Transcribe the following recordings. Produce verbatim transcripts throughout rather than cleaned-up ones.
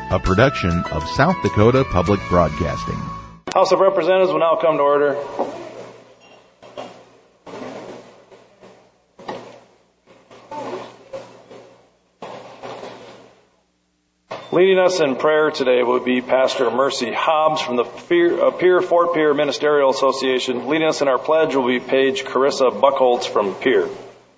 a production of South Dakota Public Broadcasting. House of Representatives will now come to order. Leading us in prayer today will be Pastor Mercy Hobbs from the Pierre, Fort Pierre Ministerial Association. Leading us in our pledge will be Paige Carissa Buckholtz from Pierre.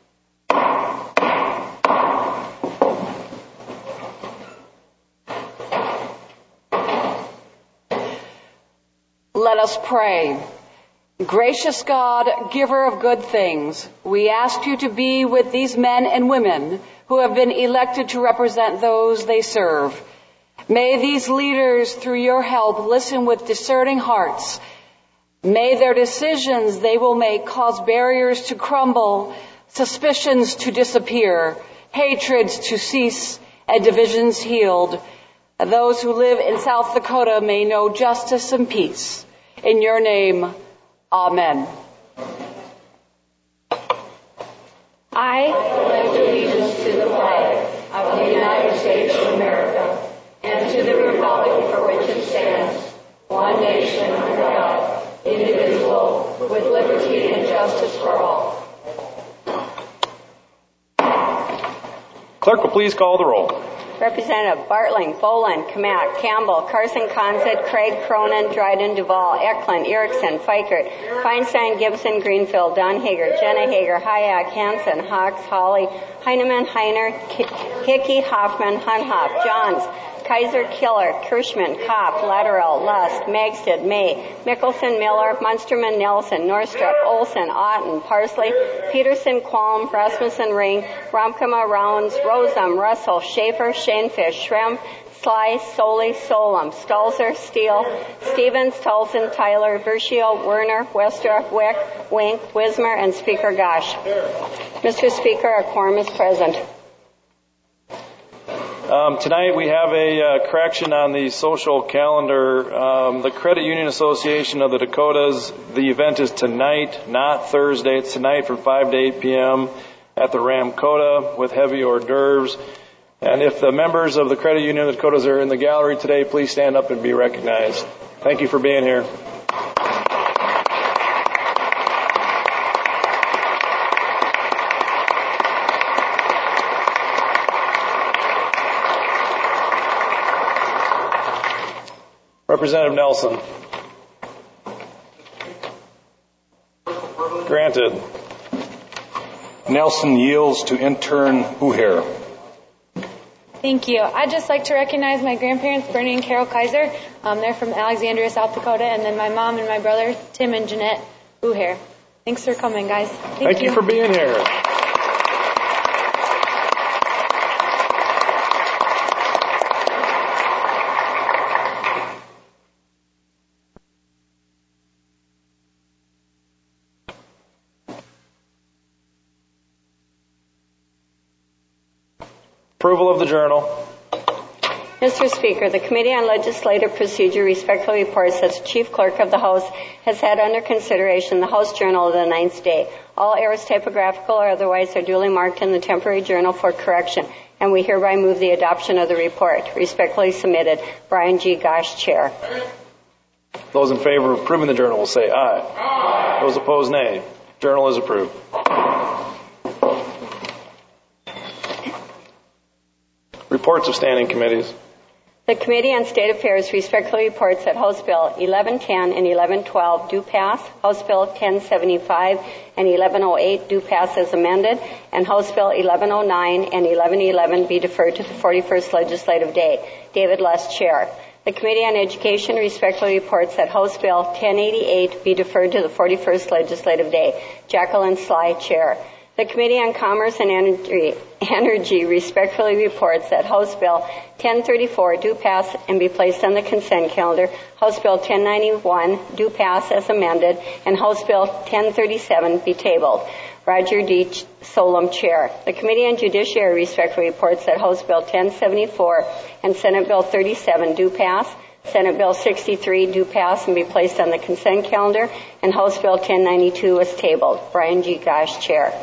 Let us pray. Gracious God, giver of good things, we ask you to be with these men and women who have been elected to represent those they serve. May these leaders, through your help, listen with discerning hearts. May their decisions they will make cause barriers to crumble, suspicions to disappear, hatreds to cease, and divisions healed. Those who live in South Dakota may know justice and peace. In your name, amen. I pledge allegiance to the flag of the United States of America and to the republic for which it stands, one nation under God, indivisible, with liberty and justice for all. Clerk will please call the roll. Representative Bartling, Boland, Kamat, Campbell, Carson, Consett, Craig, Cronin, Dryden, Duval, Eklund, Erickson, Fikert, Feinstein, Gibson, Greenfield, Donhager, Jenna Hager, Hayek, Hansen, Hawks, Hawley, Heineman, Heiner, Hickey, Hoffman, Hunhoff, Johns, Kaiser, Killer, Kirschman, Kopp, Lateral, Lusk, Magstead, May, Mickelson, Miller, Munsterman, Nelson, Norstrup, Olson, Otten, Parsley, Peterson, Qualm, Rasmussen, Ring, Romkema, Rounds, Rosum, Russell, Schaefer, Shanefish, Schrempf, Sly, Soley, Solom, Stalzer, Steele, Stevens, Tolson, Tyler, Verschio, Werner, Westra, Wick, Wink, Wismer, and Speaker Gosh. Mister Speaker, a quorum is present. Um, tonight we have a uh, correction on the social calendar. Um, the Credit Union Association of the Dakotas, the event is tonight, not Thursday. It's tonight from five to eight p.m. at the Ramkota with heavy hors d'oeuvres. And if the members of the Credit Union of the Dakotas are in the gallery today, please stand up and be recognized. Thank you for being here. Representative Nelson. Granted. Nelson yields to intern Uher. Thank you. I'd just like to recognize my grandparents, Bernie and Carol Kaiser. Um, they're from Alexandria, South Dakota, and then my mom and my brother, Tim and Jeanette Uher. Thanks for coming, guys. Thank, Thank you. you for being here. Approval of the journal. Mister Speaker, the Committee on Legislative Procedure respectfully reports that the Chief Clerk of the House has had under consideration the House Journal of the ninth day. All errors, typographical or otherwise, are duly marked in the temporary journal for correction, and we hereby move the adoption of the report. Respectfully submitted, Brian G. Gosh, Chair. Those in favor of approving the journal will say aye. Aye. Those opposed, nay. Journal is approved. Reports of standing committees. The Committee on State Affairs respectfully reports that House Bill eleven ten and eleven twelve do pass, House Bill ten seventy-five and eleven oh eight do pass as amended, and House Bill eleven oh nine and eleven eleven be deferred to the forty-first legislative day. David Less, Chair. The Committee on Education respectfully reports that House Bill ten eighty-eight be deferred to the forty-first legislative day. Jacqueline Sly, Chair. The Committee on Commerce and Energy, Energy respectfully reports that House Bill ten thirty-four do pass and be placed on the consent calendar, House Bill ten ninety-one do pass as amended, and House Bill ten thirty-seven be tabled. Roger D. Solom, Chair. The Committee on Judiciary respectfully reports that House Bill ten seventy-four and Senate Bill thirty-seven do pass, Senate Bill sixty-three do pass and be placed on the consent calendar, and House Bill ten ninety-two is tabled. Brian G. Gosh, Chair.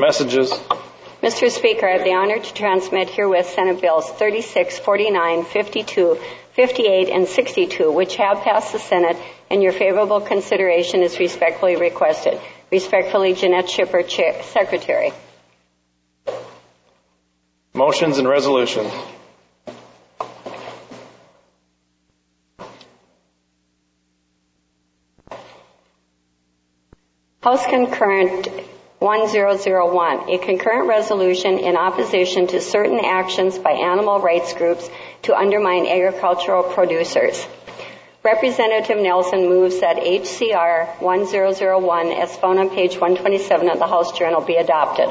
Messages. Mister Speaker, I have the honor to transmit herewith Senate Bills thirty-six, forty-nine, fifty-two, fifty-eight, and sixty-two, which have passed the Senate, and your favorable consideration is respectfully requested. Respectfully, Jeanette Schipper, Chair, Secretary. Motions and resolutions. House Concurrent one thousand one, a concurrent resolution in opposition to certain actions by animal rights groups to undermine agricultural producers. Representative Nelson moves that H C R one thousand one, as found on page one twenty-seven of the House Journal, be adopted.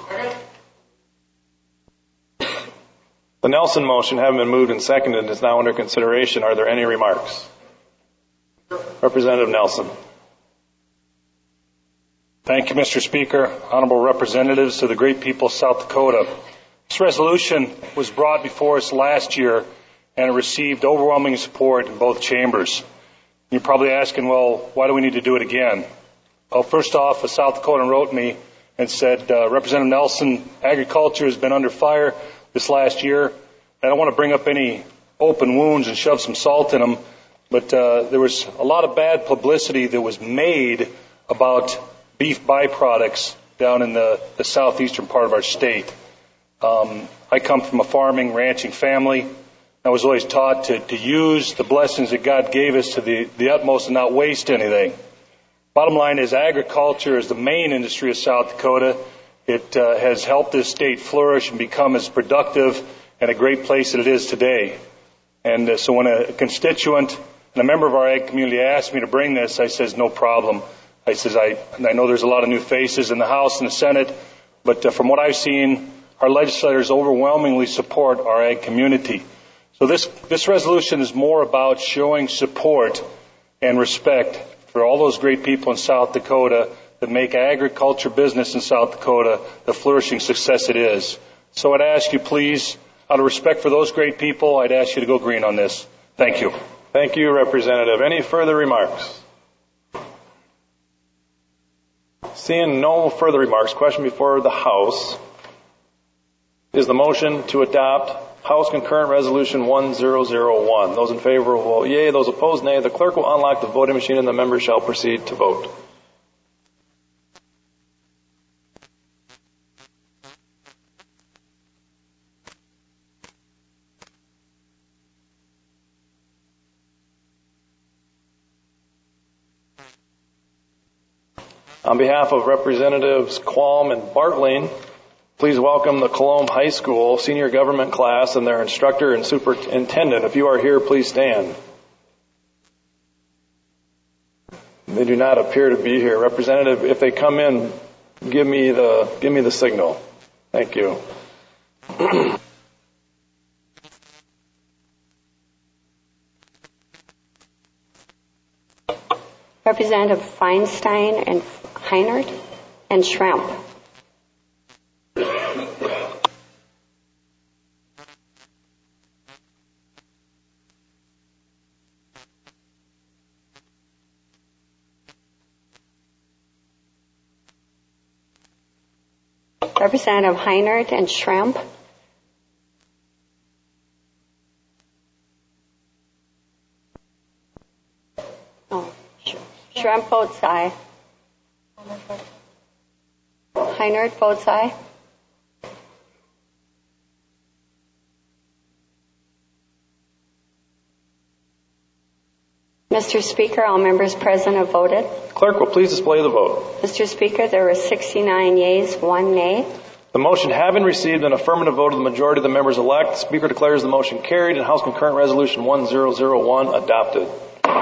The Nelson motion, having been moved and seconded, is now under consideration. Are there any remarks? Representative Nelson. Thank you, Mister Speaker. Honorable representatives of the great people of South Dakota. This resolution was brought before us last year, and it received overwhelming support in both chambers. You're probably asking, well, why do we need to do it again? Well, first off, a South Dakotan wrote me and said, uh, Representative Nelson, agriculture has been under fire this last year. I don't want to bring up any open wounds and shove some salt in them, but uh, there was a lot of bad publicity that was made about beef byproducts down in the, the southeastern part of our state. Um, I come from a farming, ranching family. I was always taught to, to use the blessings that God gave us to the, the utmost and not waste anything. Bottom line is agriculture is the main industry of South Dakota. It uh, has helped this state flourish and become as productive and a great place that it is today. And uh, so when a constituent and a member of our ag community asked me to bring this, I says, no problem. I says, I, I know there's a lot of new faces in the House and the Senate, but uh, from what I've seen, our legislators overwhelmingly support our ag community. So this, this resolution is more about showing support and respect for all those great people in South Dakota that make agriculture business in South Dakota the flourishing success it is. So I'd ask you, please, out of respect for those great people, I'd ask you to go green on this. Thank you. Thank you, Representative. Any further remarks? Seeing no further remarks, question before the House is the motion to adopt House Concurrent Resolution one thousand one. Those in favor will vote yea. Those opposed, nay. The clerk will unlock the voting machine and the members shall proceed to vote. On behalf of Representatives Qualm and Bartling, please welcome the Colomb High School senior government class and their instructor and superintendent. If you are here, please stand. They do not appear to be here. Representative, if they come in, give me the give me the signal. Thank you. Representative Feinstein and Heinert and Schramp. Representative Heinert and Schramp. Oh, Schramp votes aye. Heinert votes aye. Mister Speaker, all members present have voted. Clerk will please display the vote. Mister Speaker, there were sixty-nine yeas, one nay. The motion having received an affirmative vote of the majority of the members elect, the Speaker declares the motion carried and House Concurrent Resolution one thousand one adopted.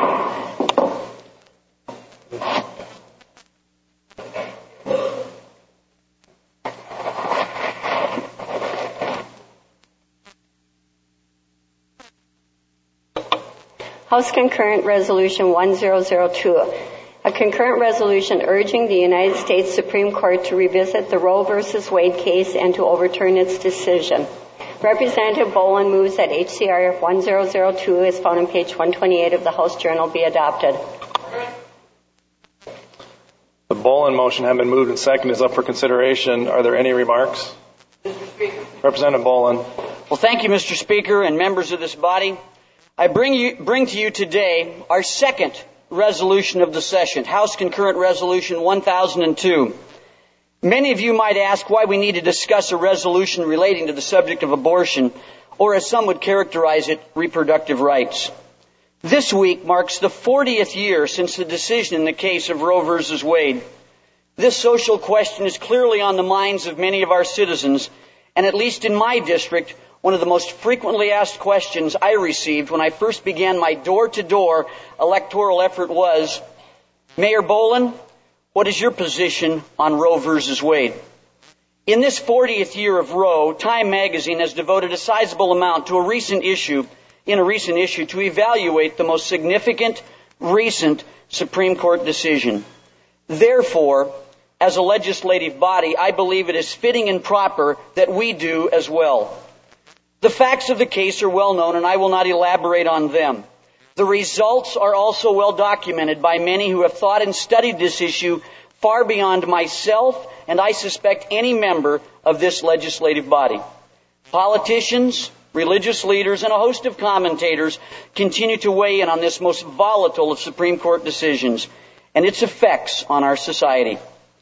House Concurrent Resolution one thousand two, a concurrent resolution urging the United States Supreme Court to revisit the Roe versus Wade case and to overturn its decision. Representative Boland moves that H C R one thousand two, as found on page one twenty-eight of the House Journal, be adopted. The Bolin motion having been moved and seconded is up for consideration. Are there any remarks? Mister Speaker. Representative Bolin. Well, thank you, Mister Speaker, and members of this body. I bring you bring to you today our second resolution of the session, House Concurrent Resolution one thousand two. Many of you might ask why we need to discuss a resolution relating to the subject of abortion, or as some would characterize it, reproductive rights. This week marks the fortieth year since the decision in the case of Roe versus Wade. This social question is clearly on the minds of many of our citizens, and at least in my district, one of the most frequently asked questions I received when I first began my door-to-door electoral effort was, Mayor Bolin, what is your position on Roe versus Wade? In this fortieth year of Roe, Time magazine has devoted a sizable amount to a recent issue, in a recent issue, to evaluate the most significant recent Supreme Court decision. Therefore, as a legislative body, I believe it is fitting and proper that we do as well. The facts of the case are well known, and I will not elaborate on them. The results are also well documented by many who have thought and studied this issue far beyond myself, and I suspect any member of this legislative body. Politicians, religious leaders, and a host of commentators continue to weigh in on this most volatile of Supreme Court decisions and its effects on our society.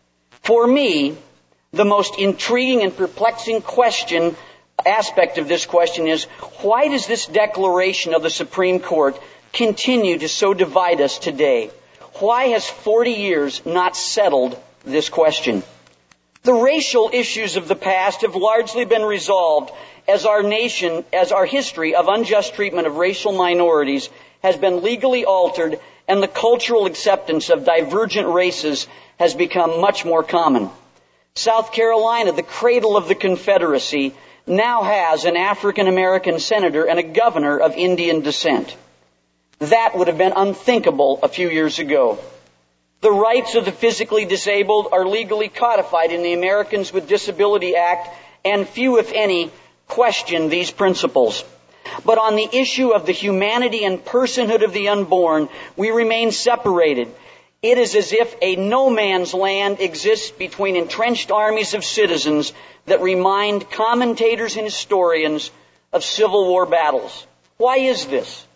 For me, the most intriguing and perplexing question, aspect of this question is, why does this declaration of the Supreme Court continue to so divide us today? Why has forty years not settled this question? The racial issues of the past have largely been resolved as our nation, as our history of unjust treatment of racial minorities has been legally altered and the cultural acceptance of divergent races has become much more common. South Carolina, the cradle of the Confederacy, now has an African American senator and a governor of Indian descent. That would have been unthinkable a few years ago. The rights of the physically disabled are legally codified in the Americans with Disability Act, and few, if any, question these principles. But on the issue of the humanity and personhood of the unborn, we remain separated. It is as if a no man's land exists between entrenched armies of citizens that remind commentators and historians of Civil War battles. Why is this?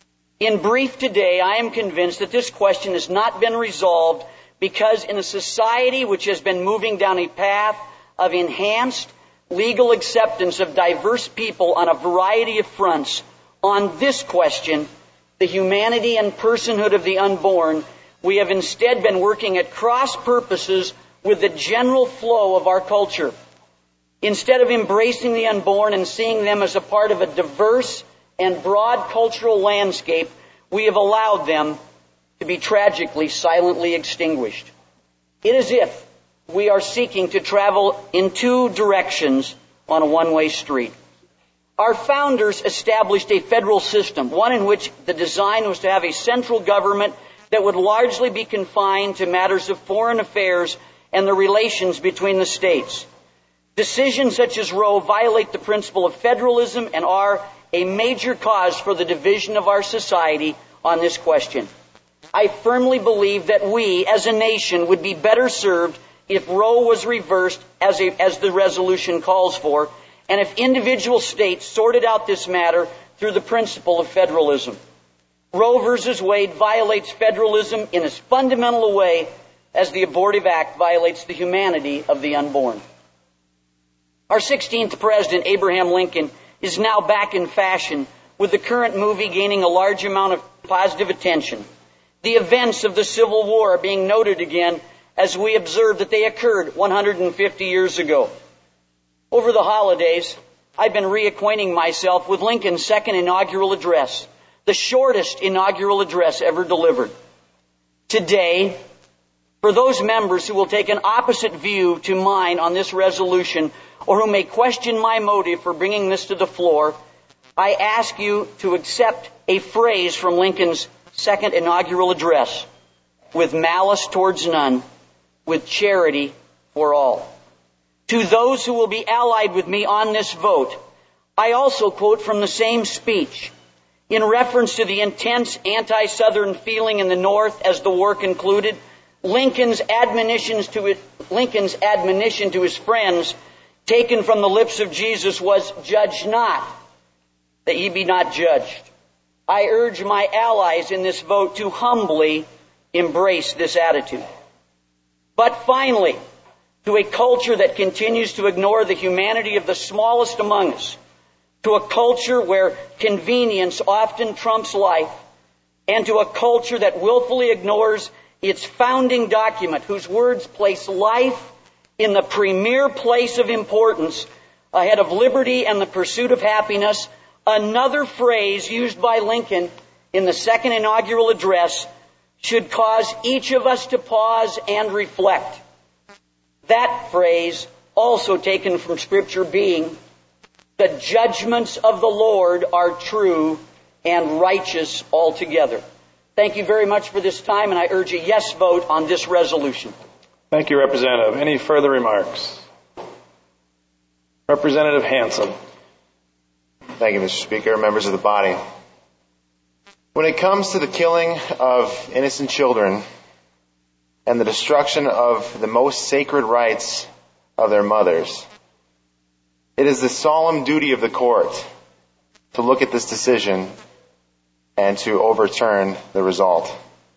In brief today, I am convinced that this question has not been resolved because in a society which has been moving down a path of enhanced legal acceptance of diverse people on a variety of fronts, on this question, the humanity and personhood of the unborn, we have instead been working at cross purposes with the general flow of our culture. Instead of embracing the unborn and seeing them as a part of a diverse and broad cultural landscape, we have allowed them to be tragically silently extinguished. It is as if we are seeking to travel in two directions on a one-way street. Our founders established a federal system, one in which the design was to have a central government that would largely be confined to matters of foreign affairs and the relations between the states. Decisions such as Roe violate the principle of federalism and are a major cause for the division of our society on this question. I firmly believe that we, as a nation, would be better served if Roe was reversed as, a, as the resolution calls for, and if individual states sorted out this matter through the principle of federalism. Roe versus Wade violates federalism in as fundamental a way as the Abortive Act violates the humanity of the unborn. Our sixteenth president, Abraham Lincoln, is now back in fashion, with the current movie gaining a large amount of positive attention. The events of the Civil War are being noted again as we observe that they occurred one hundred fifty years ago. Over the holidays, I've been reacquainting myself with Lincoln's second inaugural address, the shortest inaugural address ever delivered. Today, for those members who will take an opposite view to mine on this resolution, or who may question my motive for bringing this to the floor, I ask you to accept a phrase from Lincoln's second inaugural address: with malice towards none, with charity for all. To those who will be allied with me on this vote, I also quote from the same speech. In reference to the intense anti-Southern feeling in the North as the war concluded, Lincoln's admonitions to his, Lincoln's admonition to his friends, taken from the lips of Jesus, was, "Judge not, that ye be not judged." I urge my allies in this vote to humbly embrace this attitude. But finally, to a culture that continues to ignore the humanity of the smallest among us, to a culture where convenience often trumps life, and to a culture that willfully ignores its founding document, whose words place life in the premier place of importance ahead of liberty and the pursuit of happiness, another phrase used by Lincoln in the second inaugural address should cause each of us to pause and reflect. That phrase, also taken from Scripture, being, "The judgments of the Lord are true and righteous altogether." Thank you very much for this time, and I urge a yes vote on this resolution. Thank you, Representative. Any further remarks? Representative Hansen. Thank you, Mister Speaker, members of the body. When it comes to the killing of innocent children and the destruction of the most sacred rights of their mothers, it is the solemn duty of the court to look at this decision and to overturn the result.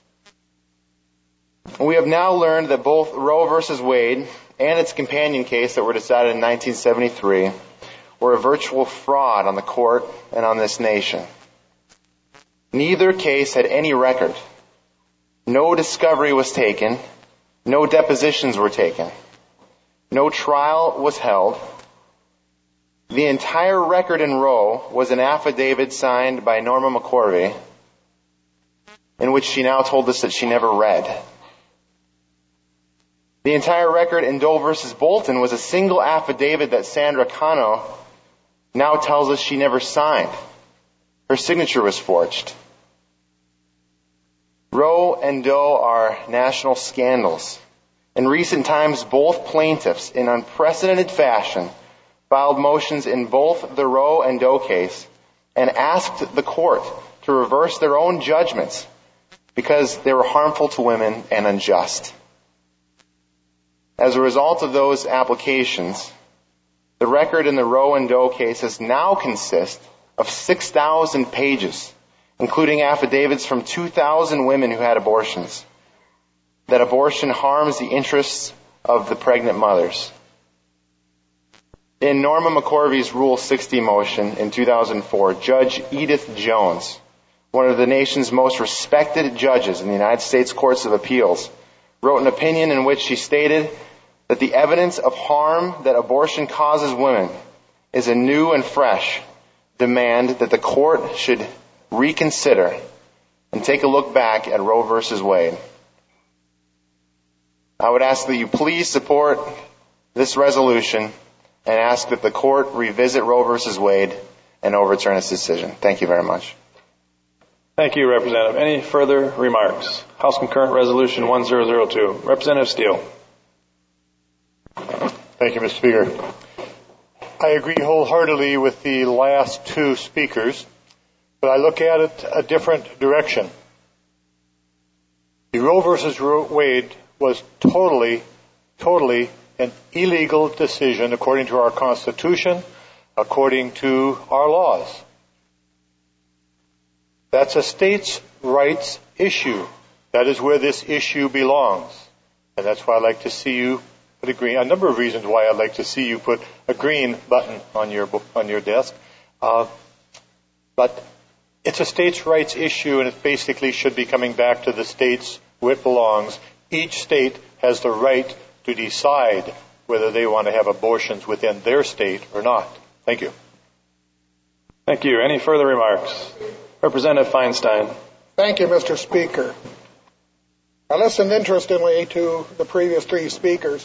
We have now learned that both Roe versus Wade and its companion case that were decided in nineteen seventy-three were a virtual fraud on the court and on this nation. Neither case had any record. No discovery was taken. No depositions were taken. No trial was held. The entire record in Roe was an affidavit signed by Norma McCorvey, in which she now told us that she never read. The entire record in Doe versus Bolton was a single affidavit that Sandra Cano now tells us she never signed. Her signature was forged. Roe and Doe are national scandals. In recent times, both plaintiffs, in unprecedented fashion, filed motions in both the Roe and Doe case and asked the court to reverse their own judgments because they were harmful to women and unjust. As a result of those applications, the record in the Roe and Doe cases now consist of six thousand pages, including affidavits from two thousand women who had abortions, that abortion harms the interests of the pregnant mothers. In Norma McCorvey's Rule sixty motion in two thousand four, Judge Edith Jones, one of the nation's most respected judges in the United States Courts of Appeals, wrote an opinion in which she stated that the evidence of harm that abortion causes women is a new and fresh demand that the court should reconsider and take a look back at Roe versus Wade. I would ask that you please support this resolution and ask that the court revisit Roe versus Wade and overturn its decision. Thank you very much. Thank you, Representative. Any further remarks? House Concurrent Resolution one thousand two. Representative Steele. Thank you, Mister Speaker. I agree wholeheartedly with the last two speakers, but I look at it a different direction. The Roe versus Wade was totally, totally an illegal decision according to our Constitution, according to our laws. That's a states' rights issue. That is where this issue belongs. And that's why I'd like to see you put a green, a number of reasons why I'd like to see you put a green button on your on your desk. Uh, but it's a states' rights issue, and it basically should be coming back to the states where it belongs. Each state has the right to decide whether they want to have abortions within their state or not. Thank you. Thank you. Any further remarks? Representative Feinstein. Thank you, Mister Speaker. I listened interestedly to the previous three speakers.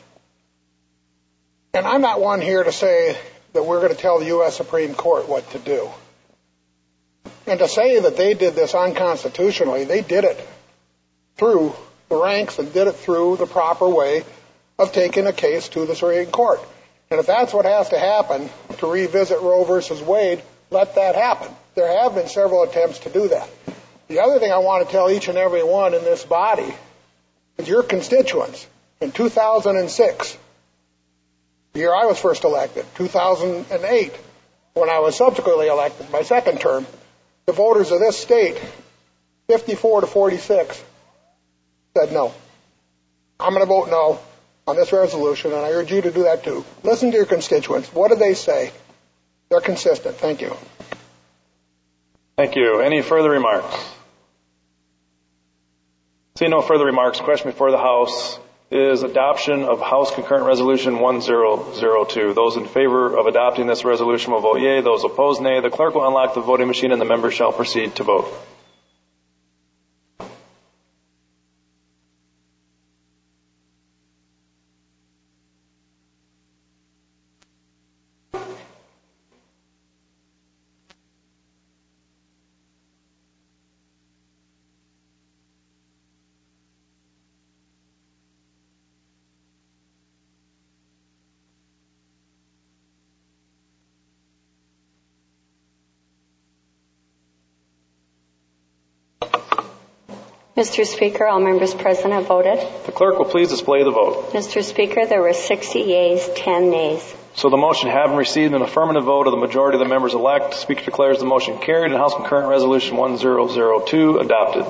And I'm not one here to say that we're going to tell the U S Supreme Court what to do. And to say that they did this unconstitutionally, they did it through the ranks and did it through the proper way of taking a case to the Supreme Court. And if that's what has to happen to revisit Roe versus Wade, let that happen. There have been several attempts to do that. The other thing I want to tell each and every one in this body with your constituents in two thousand six, the year I was first elected, two thousand eight, when I was subsequently elected, my second term, the voters of this state, fifty-four to forty-six, said no. I'm going to vote no on this resolution, and I urge you to do that too. Listen to your constituents. What do they say? They're consistent. Thank you. Thank you. Any further remarks? Seeing no further remarks, question before the House is adoption of House Concurrent Resolution one thousand two. Those in favor of adopting this resolution will vote yea. Those opposed, nay. The clerk will unlock the voting machine and the members shall proceed to vote. Mister Speaker, all members present have voted. The clerk will please display the vote. Mister Speaker, there were sixty yeas, ten nays. So the motion having received an affirmative vote of the majority of the members elect, the Speaker declares the motion carried and House Concurrent Resolution one thousand two adopted.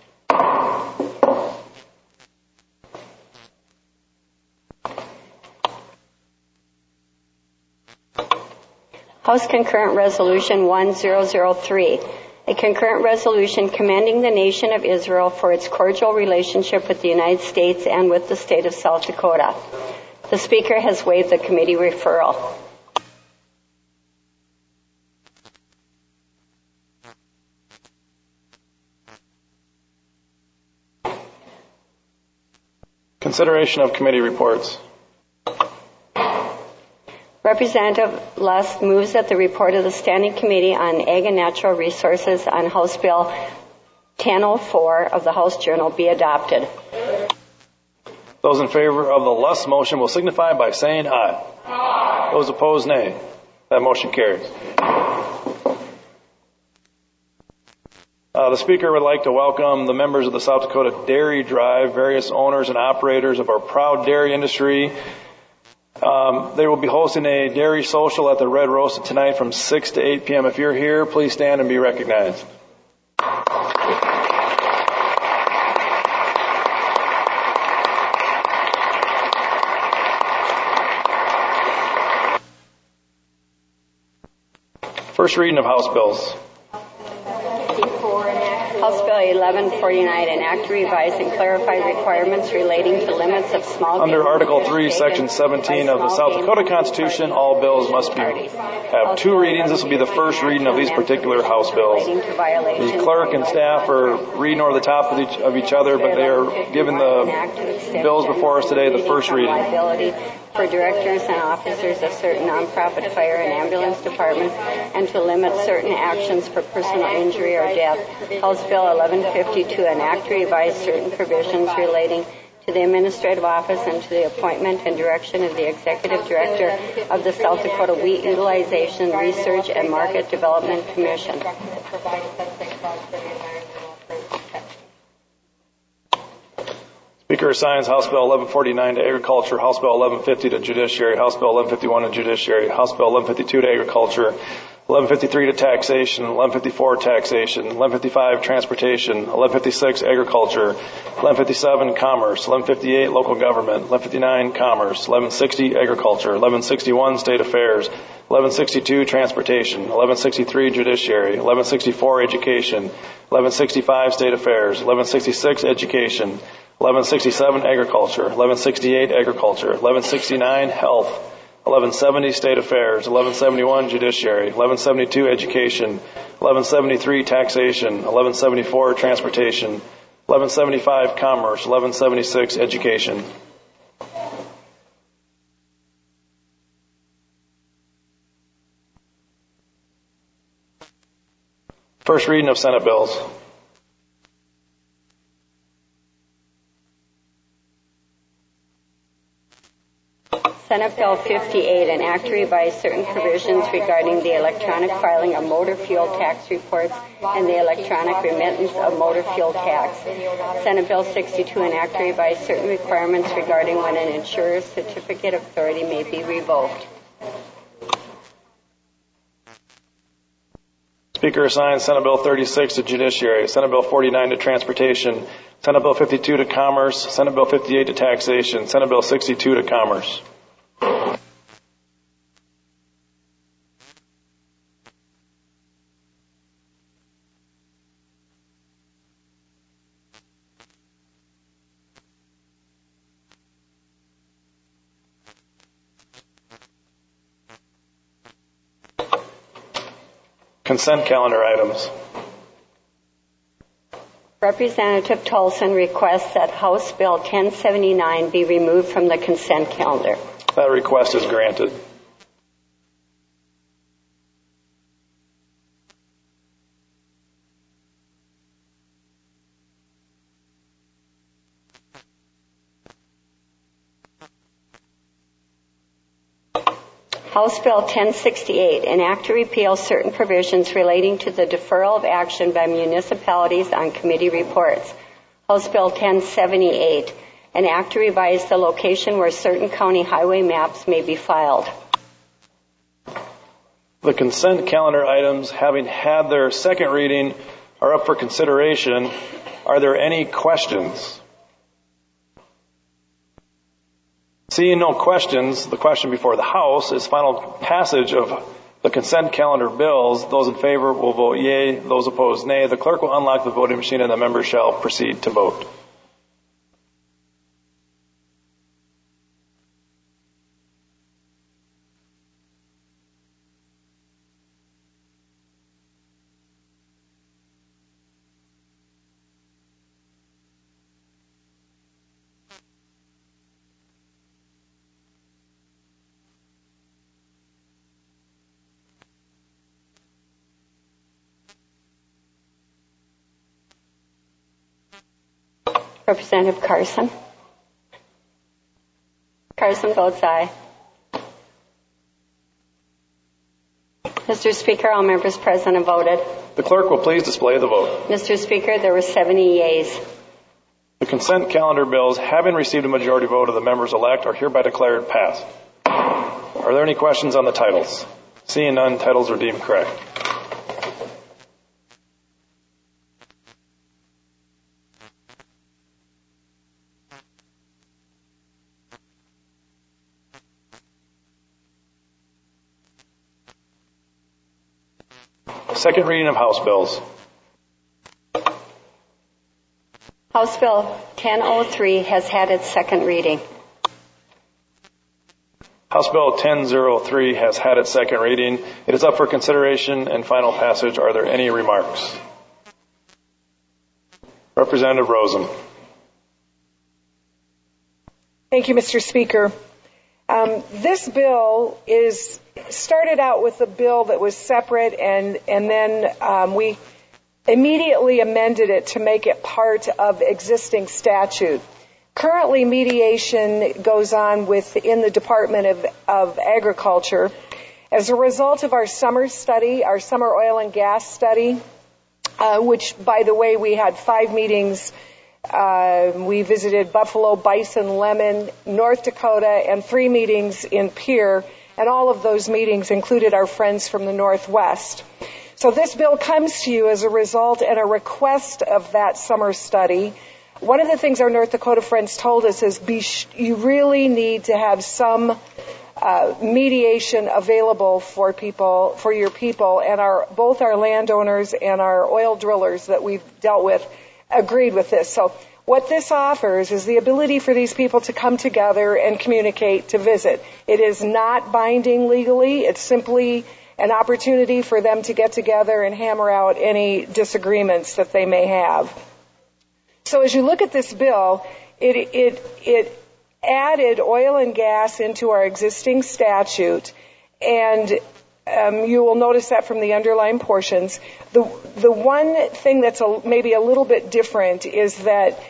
House Concurrent Resolution one thousand three. A concurrent resolution commending the nation of Israel for its cordial relationship with the United States and with the state of South Dakota. The Speaker has waived the committee referral. Consideration of committee reports. Representative Lust moves that the report of the Standing Committee on Ag and Natural Resources on House Bill ten oh four of the House Journal be adopted. Those in favor of the Lust motion will signify by saying aye. Aye. Those opposed, nay. That motion carries. Uh, the Speaker would like to welcome the members of the South Dakota Dairy Drive, various owners and operators of our proud dairy industry. Um, they will be hosting a dairy social at the Red Roasted tonight from six to eight p.m. If you're here, please stand and be recognized. First reading of House bills. House Bill eleven forty-nine, an act to revise and clarify requirements relating to limits of small Under Article three, Section seventeen of the South Dakota Constitution, all bills must be have two readings. This will be the first reading of these particular House bills. The clerk and staff are reading over the top of each, of each other, but they are given the bills before us today the first reading. For directors and officers of certain nonprofit fire and ambulance departments, and to limit certain actions for personal injury or death. House Bill eleven fifty-two, an act to revise certain provisions relating to the administrative office and to the appointment and direction of the executive director of the South Dakota Wheat Utilization Research and Market Development Commission. Speaker assigns House Bill eleven forty-nine to Agriculture, House Bill eleven fifty to Judiciary, House Bill eleven fifty-one to Judiciary, House Bill eleven fifty-two to Agriculture, eleven fifty-three to Taxation, eleven fifty-four Taxation, eleven fifty-five Transportation, eleven fifty-six Agriculture, eleven fifty-seven Commerce, eleven fifty-eight Local Government, eleven fifty-nine Commerce, eleven sixty Agriculture, eleven sixty-one State Affairs, eleven sixty-two Transportation, eleven sixty-three Judiciary, eleven sixty-four Education, eleven sixty-five State Affairs, eleven sixty-six Education, eleven sixty-seven Agriculture, eleven sixty-eight Agriculture, eleven sixty-nine Health, eleven seventy State Affairs, eleven seventy-one Judiciary, eleven seventy-two Education, eleven seventy-three Taxation, eleven seventy-four Transportation, eleven seventy-five Commerce, eleven seventy-six Education. First reading of Senate bills. Senate Bill fifty-eight, an act to revise certain provisions regarding the electronic filing of motor fuel tax reports and the electronic remittance of motor fuel tax. Senate Bill sixty-two, an act to revise certain requirements regarding when an insurer's certificate of authority may be revoked. Speaker assigns Senate Bill thirty-six to Judiciary, Senate Bill forty-nine to Transportation, Senate Bill fifty-two to Commerce, Senate Bill fifty-eight to Taxation, Senate Bill sixty-two to Commerce. Consent calendar items. Representative Tolson requests that House Bill ten seventy-nine be removed from the consent calendar. That request is granted. House Bill ten sixty-eight, an act to repeal certain provisions relating to the deferral of action by municipalities on committee reports. House Bill ten seventy-eight, an act to revise the location where certain county highway maps may be filed. The consent calendar items, having had their second reading, are up for consideration. Are there any questions? Seeing no questions, the question before the House is final passage of the consent calendar bills. Those in favor will vote yea. Those opposed, nay. The clerk will unlock the voting machine and the members shall proceed to vote. Representative Carson. Carson votes aye. Mister Speaker, all members present and voted. The clerk will please display the vote. Mister Speaker, there were seventy yeas. The consent calendar bills, having received a majority vote of the members elect, are hereby declared passed. Are there any questions on the titles? Seeing none, titles are deemed correct. Second reading of House bills. House Bill ten oh three has had its second reading. House Bill ten oh three has had its second reading. It is up for consideration and final passage. Are there any remarks? Representative Rosen. Thank you, Mister Speaker. Um, this bill is started out with a bill that was separate, and and then um, we immediately amended it to make it part of existing statute. Currently, mediation goes on within the Department of, of Agriculture. As a result of our summer study, our summer oil and gas study, uh, which, by the way, we had five meetings. Uh, we visited Buffalo, Bison, Lemon, North Dakota, and three meetings in Pierre, and all of those meetings included our friends from the Northwest. So this bill comes to you as a result and a request of that summer study. One of the things our North Dakota friends told us is be sh- you really need to have some uh, mediation available for people, for your people, and our both our landowners and our oil drillers that we've dealt with agreed with this. So what this offers is the ability for these people to come together and communicate, to visit. It is not binding legally. It's simply an opportunity for them to get together and hammer out any disagreements that they may have. So as you look at this bill, it it it added oil and gas into our existing statute, and Um, you will notice that from the underlined portions. The the one thing that's a, maybe a little bit different is that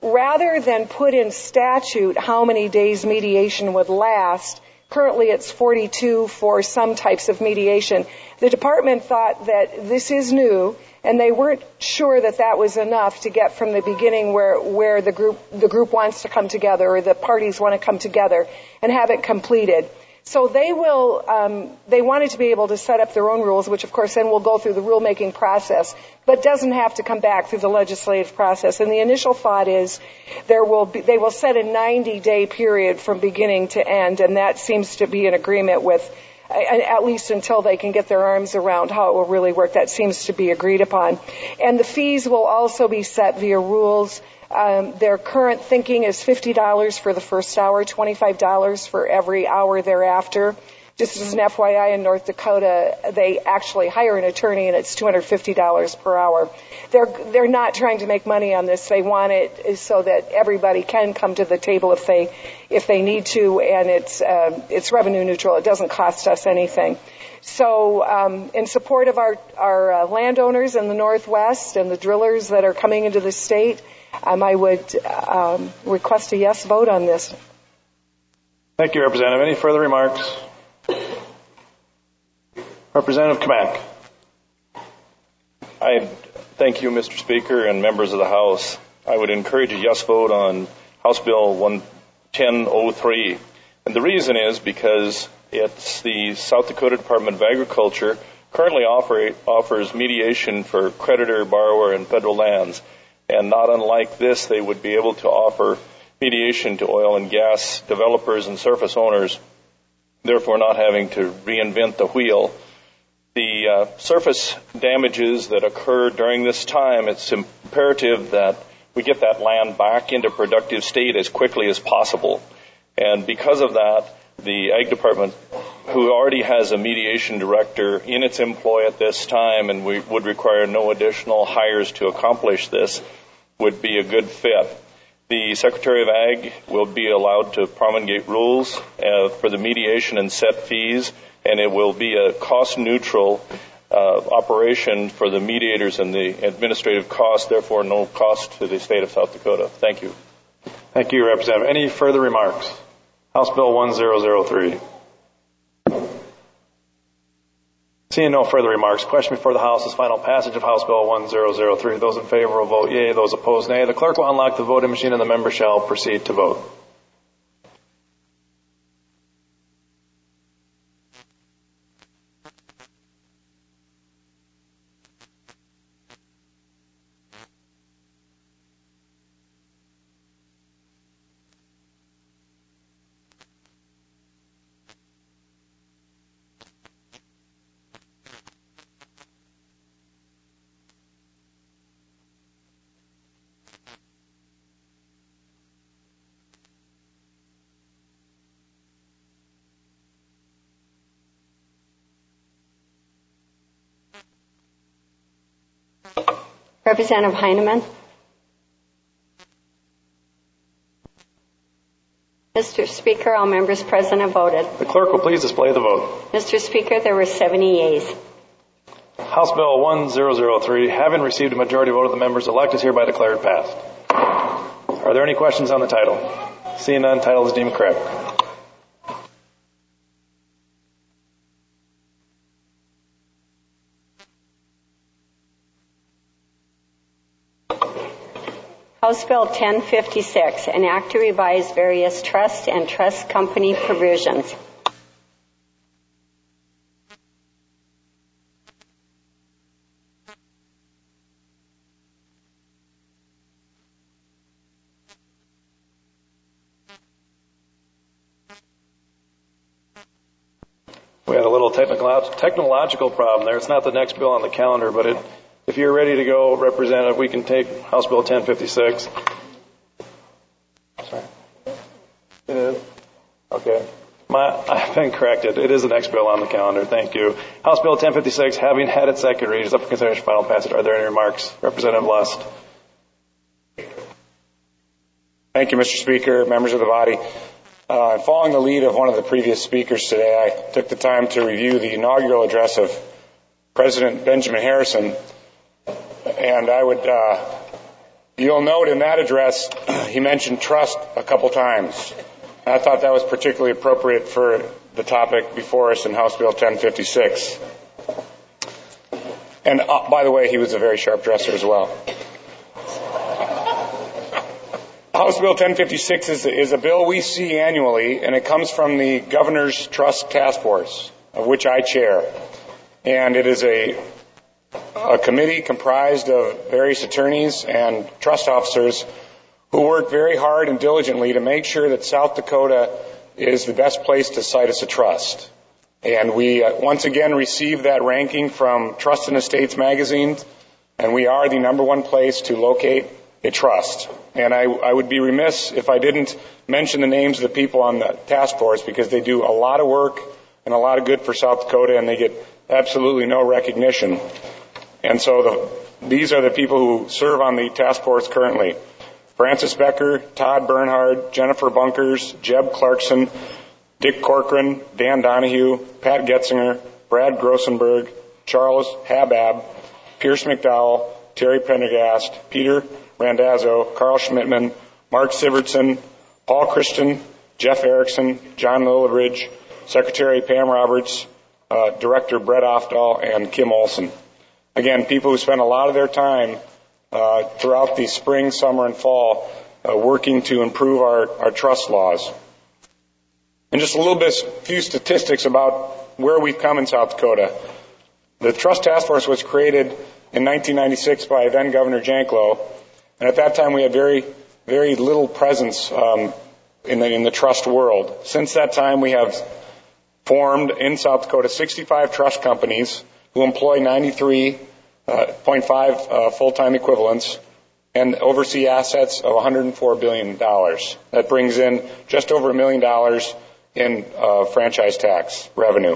rather than put in statute how many days mediation would last, currently it's forty-two for some types of mediation, the department thought that this is new, and they weren't sure that that was enough to get from the beginning where, where the group, the group wants to come together, or the parties want to come together and have it completed. So they will, um, they wanted to be able to set up their own rules, which of course then will go through the rulemaking process, but doesn't have to come back through the legislative process. And the initial thought is there will be, they will set a ninety day period from beginning to end, and that seems to be an agreement with, at least until they can get their arms around how it will really work. That seems to be agreed upon. And the fees will also be set via rules. Um, their current thinking is fifty dollars for the first hour, twenty-five dollars for every hour thereafter. Just as an F Y I, in North Dakota, they actually hire an attorney, and it's two hundred fifty dollars per hour. They're they're not trying to make money on this. They want it so that everybody can come to the table if they if they need to, and it's um, it's revenue neutral. It doesn't cost us anything. So, um, in support of our our uh, landowners in the Northwest and the drillers that are coming into the state, um, I would um, request a yes vote on this. Thank you, Representative. Any further remarks? Representative Kamak. I thank you, Mister Speaker, and members of the House. I would encourage a yes vote on House Bill one ten oh three. And the reason is because it's the South Dakota Department of Agriculture currently offer, offers mediation for creditor, borrower, and federal lands. And not unlike this, they would be able to offer mediation to oil and gas developers and surface owners, therefore not having to reinvent the wheel. The uh, surface damages that occur during this time, it's imperative that we get that land back into productive state as quickly as possible. And because of that, the Ag Department, who already has a mediation director in its employ at this time, and we would require no additional hires to accomplish this, would be a good fit. The Secretary of Ag will be allowed to promulgate rules uh, for the mediation and set fees, and it will be a cost-neutral uh, operation for the mediators and the administrative cost, therefore no cost to the state of South Dakota. Thank you. Thank you, Representative. Any further remarks? House Bill one thousand three. Seeing no further remarks, question before the House is final passage of House Bill one thousand three. Those in favor will vote yea. Those opposed, nay. The clerk will unlock the voting machine and the member shall proceed to vote. Representative Heineman. Mister Speaker, all members present have voted. The clerk will please display the vote. Mister Speaker, there were seventy yeas. House Bill one thousand three, having received a majority vote of the members elect, is hereby declared passed. Are there any questions on the title? Seeing none, title is deemed correct. House Bill ten fifty-six, an act to revise various trust and trust company provisions. We had a little technical, technological problem there. It's not the next bill on the calendar, but it, if you're ready to go, Representative, we can take House Bill ten fifty-six. Sorry. It is? Okay. My, I've been corrected. It is the next bill on the calendar. Thank you. House Bill ten fifty-six, having had its second read, is up for consideration for final passage. Are there any remarks? Representative Lust. Thank you, Mister Speaker, members of the body. Uh, following the lead of one of the previous speakers today, I took the time to review the inaugural address of President Benjamin Harrison, and I would uh, You'll note in that address he mentioned trust a couple times. I thought that was particularly appropriate for the topic before us in House Bill ten fifty-six. And uh, by the way, he was a very sharp dresser as well. House Bill ten fifty-six is, is a bill we see annually, and it comes from the Governor's Trust Task Force, of which I chair. And it is a, a committee comprised of various attorneys and trust officers who work very hard and diligently to make sure that South Dakota is the best place to cite us a trust. And we uh, once again received that ranking from Trust and Estates magazine, and we are the number one place to locate a trust. And I, I would be remiss if I didn't mention the names of the people on the task force, because they do a lot of work and a lot of good for South Dakota, and they get absolutely no recognition. And so the, these are the people who serve on the task force currently. Francis Becker, Todd Bernhard, Jennifer Bunkers, Jeb Clarkson, Dick Corcoran, Dan Donahue, Pat Getzinger, Brad Grossenberg, Charles Habab, Pierce McDowell, Terry Prendergast, Peter Randazzo, Carl Schmidtman, Mark Sivertson, Paul Christian, Jeff Erickson, John Lillibridge, Secretary Pam Roberts, uh, Director Brett Ofdahl, and Kim Olson. Again, people who spend a lot of their time uh, throughout the spring, summer, and fall uh, working to improve our, our trust laws. And just a little bit, few statistics about where we've come in South Dakota. The Trust Task Force was created in nineteen ninety-six by then Governor Janklow, and at that time we had very, very little presence um, in the in the trust world. Since that time, we have formed in South Dakota sixty-five trust companies who employ ninety-three point five uh, full-time equivalents and oversee assets of one hundred four billion dollars. That brings in just over a million dollars in uh, franchise tax revenue.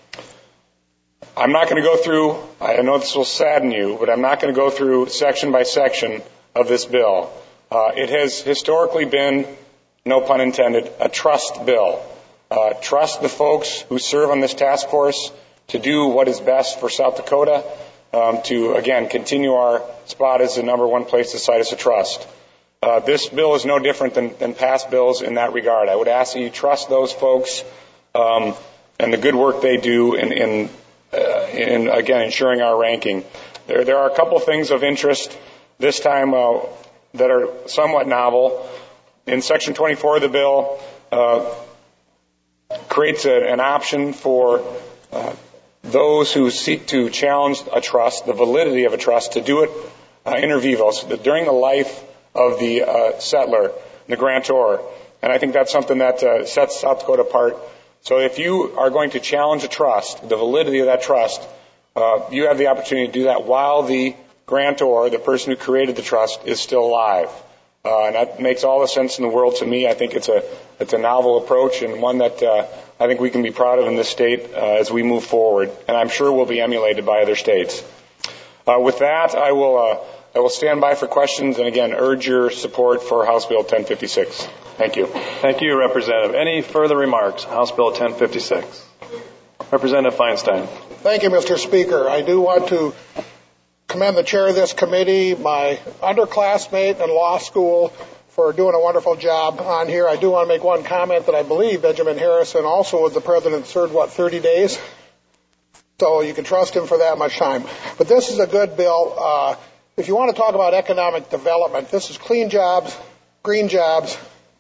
I'm not going to go through, I know this will sadden you, but I'm not going to go through section by section of this bill. Uh, it has historically been, no pun intended, a trust bill. Uh, trust the folks who serve on this task force to do what is best for South Dakota, um, to, again, continue our spot as the number one place to cite us a trust. Uh, this bill is no different than, than past bills in that regard. I would ask that you trust those folks um, and the good work they do in, in, uh, in again, ensuring our ranking. There, there are a couple things of interest this time uh, that are somewhat novel. In Section twenty-four of the bill, uh, creates a, an option for uh, those who seek to challenge a trust, the validity of a trust, to do it uh, inter vivo, so that during the life of the uh, settler, the grantor. And I think that's something that uh, sets South Dakota apart. So if you are going to challenge a trust, the validity of that trust, uh, you have the opportunity to do that while the grantor, the person who created the trust, is still alive. Uh, and that makes all the sense in the world to me. I think it's a it's a novel approach, and one that uh, I think we can be proud of in this state uh, as we move forward. And I'm sure will be emulated by other states. Uh, with that, I will uh, I will stand by for questions, and again urge your support for House Bill ten fifty-six. Thank you. Thank you, Representative. Any further remarks? House Bill ten fifty-six. Representative Feinstein. Thank you, Mister Speaker. I do want to commend the chair of this committee, my underclassmate in law school, for doing a wonderful job on here. I do want to make one comment that I believe Benjamin Harrison also was the president served, what, thirty days? So you can trust him for that much time. But this is a good bill. Uh, if you want to talk about economic development, this is clean jobs, green jobs.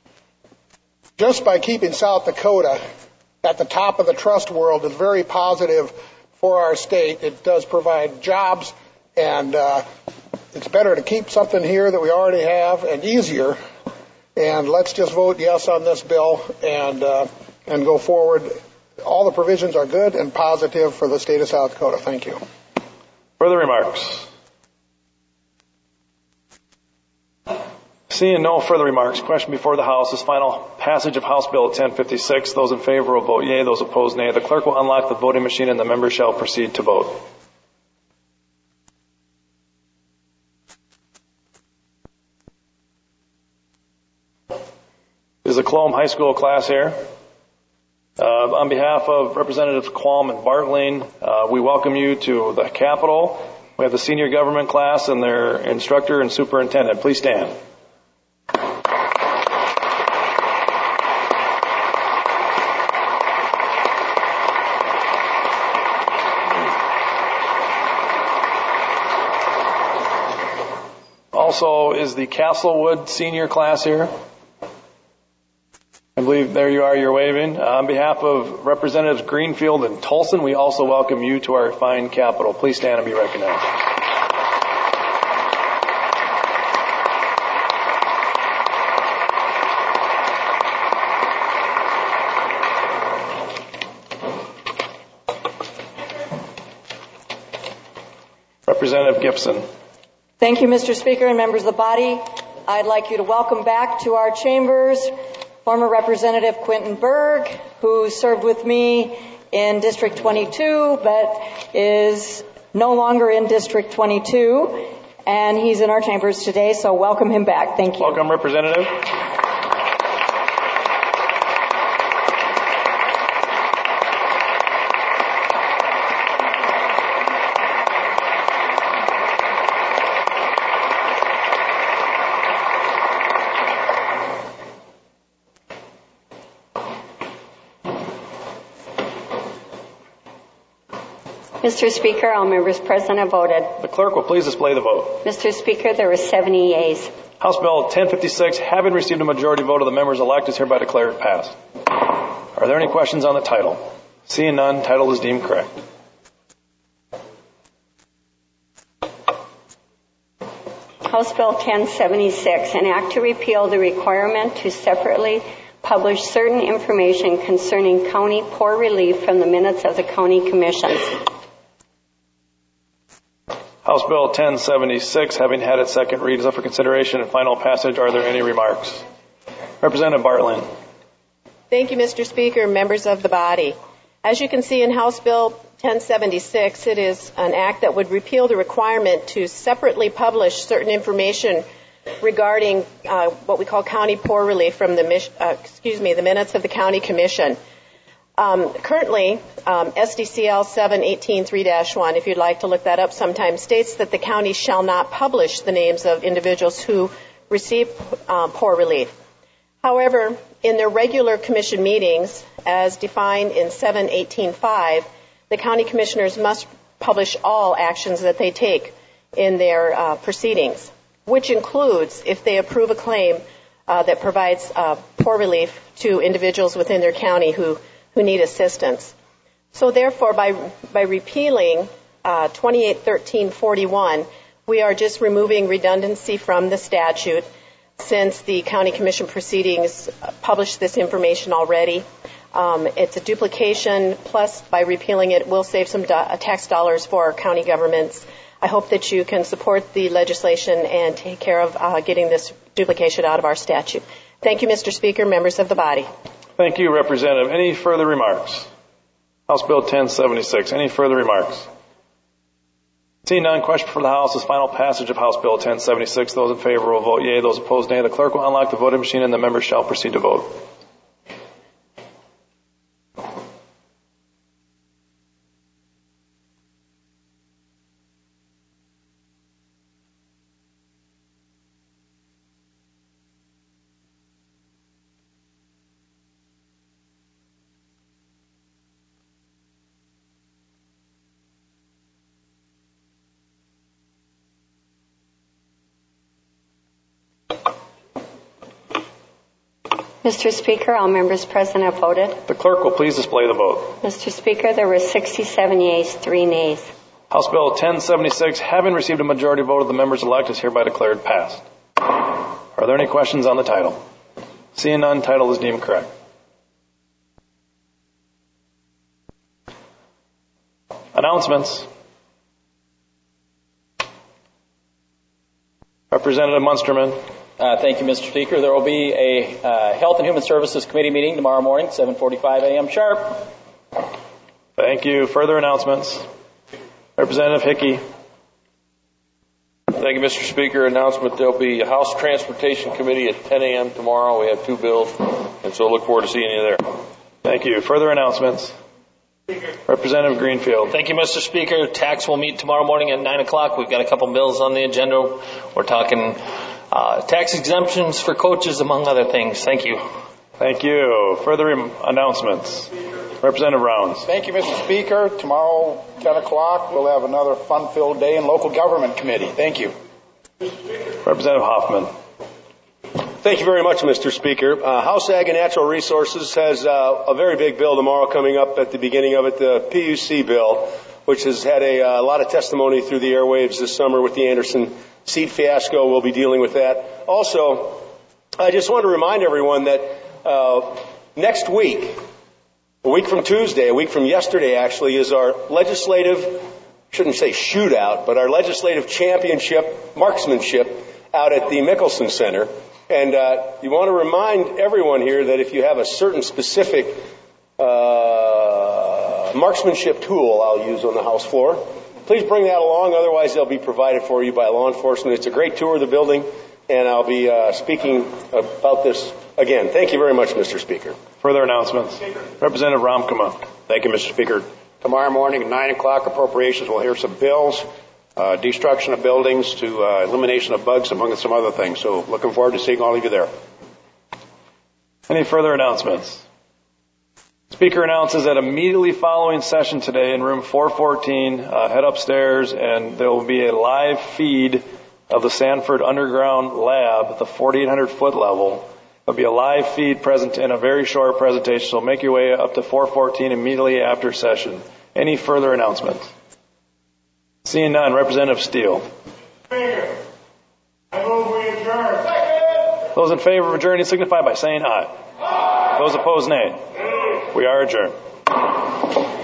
Just by keeping South Dakota at the top of the trust world is very positive for our state. It does provide jobs, and uh, it's better to keep something here that we already have and easier. And let's just vote yes on this bill and uh, and go forward. All the provisions are good and positive for the state of South Dakota. Thank you. Further remarks? Seeing no further remarks, question before the House is final passage of House Bill ten fifty-six. Those in favor will vote yea. Those opposed, nay. The clerk will unlock the voting machine and the members shall proceed to vote. Is the Clome High School class here? Uh, on behalf of Representatives Qualm and Bartling, uh, we welcome you to the Capitol We have the senior government class and their instructor and superintendent. Please stand. Also is the Castlewood senior class here. I believe there you are, you're waving. Uh, on behalf of Representatives Greenfield and Tolson, we also welcome you to our fine capital. Please stand and be recognized. Representative Gibson. Thank you, Mister Speaker and members of the body. I'd like you to welcome back to our chambers former Representative Quentin Berg, who served with me in District twenty-two, but is no longer in District twenty-two, and he's in our chambers today, so welcome him back. Thank you. Welcome, Representative. Mister Speaker, all members present have voted. The clerk will please display the vote. Mister Speaker, there were seventy yeas. House Bill ten fifty-six, having received a majority vote of the members elect, is hereby declared passed. Are there any questions on the title? Seeing none, title is deemed correct. House Bill ten seventy-six, an act to repeal the requirement to separately publish certain information concerning county poor relief from the minutes of the county commissions. House Bill ten seventy-six, having had its second read, is up for consideration and final passage. Are there any remarks? Representative Bartlin. Thank you, Mister Speaker, members of the body. As you can see in House Bill ten seventy-six, it is an act that would repeal the requirement to separately publish certain information regarding uh, what we call county poor relief from the uh, excuse me the minutes of the county commission. Um, currently, um, S D C L seven eighteen three dash one, if you'd like to look that up sometime, states that the county shall not publish the names of individuals who receive uh, poor relief. However, in their regular commission meetings, as defined in seven eighteen five, the county commissioners must publish all actions that they take in their uh, proceedings, which includes if they approve a claim uh, that provides uh, poor relief to individuals within their county who who need assistance. So therefore, by by repealing uh, twenty-eight thirteen forty-one, we are just removing redundancy from the statute, since the county commission proceedings publish this information already. Um, it's a duplication, plus by repealing it, we'll save some do- tax dollars for our county governments. I hope that you can support the legislation and take care of uh, getting this duplication out of our statute. Thank you, Mister Speaker, members of the body. Thank you, Representative. Any further remarks? House Bill ten seventy-six. Any further remarks? Seeing none, question for the House is final passage of House Bill ten seventy-six. Those in favor will vote yea. Those opposed, nay. The clerk will unlock the voting machine and the members shall proceed to vote. Mister Speaker, all members present have voted. The clerk will please display the vote. Mister Speaker, there were sixty-seven yeas, three nays. House Bill ten seventy-six, having received a majority vote of the members elect, is hereby declared passed. Are there any questions on the title? Seeing none, title is deemed correct. Announcements. Representative Munsterman. Uh, thank you, Mister Speaker. There will be a uh, Health and Human Services Committee meeting tomorrow morning, seven forty-five a.m. sharp. Thank you. Further announcements. Representative Hickey. Thank you, Mister Speaker. Announcement, there'll be a House Transportation Committee at ten a.m. tomorrow. We have two bills, and so look forward to seeing you there. Thank you. Further announcements. Representative Greenfield. Thank you, Mister Speaker. Tax will meet tomorrow morning at nine o'clock. We've got a couple bills on the agenda. We're talking uh, tax exemptions for coaches, among other things. Thank you. Thank you. Further announcements. Representative Rounds. Thank you, Mister Speaker. Tomorrow, ten o'clock, we'll have another fun-filled day in local government committee. Thank you. Representative Hoffman. Thank you very much, Mister Speaker. Uh, House Ag and Natural Resources has uh, a very big bill tomorrow coming up at the beginning of it, the P U C bill, which has had a, a lot of testimony through the airwaves this summer with the Anderson seed fiasco. We'll be dealing with that. Also, I just want to remind everyone that uh, next week, a week from Tuesday, a week from yesterday actually, is our legislative, shouldn't say shootout, but our legislative championship marksmanship out at the Mickelson Center. And uh, you want to remind everyone here that if you have a certain specific uh, marksmanship tool I'll use on the House floor, please bring that along. Otherwise, they'll be provided for you by law enforcement. It's a great tour of the building, and I'll be uh, speaking about this again. Thank you very much, Mister Speaker. Further announcements. Representative Ramkama. Thank you, Mister Speaker. Tomorrow morning at nine o'clock, appropriations, we'll hear some bills. Uh, destruction of buildings to uh, elimination of bugs, among some other things. So looking forward to seeing all of you there. Any further announcements? Speaker announces that immediately following session today in room four fourteen, uh, head upstairs and there will be a live feed of the Sanford Underground Lab at the forty-eight hundred foot level. There'll be a live feed present in a very short presentation, so make your way up to four fourteen immediately after session. Any further announcements? Seeing none, Representative Steele. Speaker, I move we adjourn. Second. Those in favor of adjourning signify by saying aye. Aye. Those opposed, nay. We are adjourned.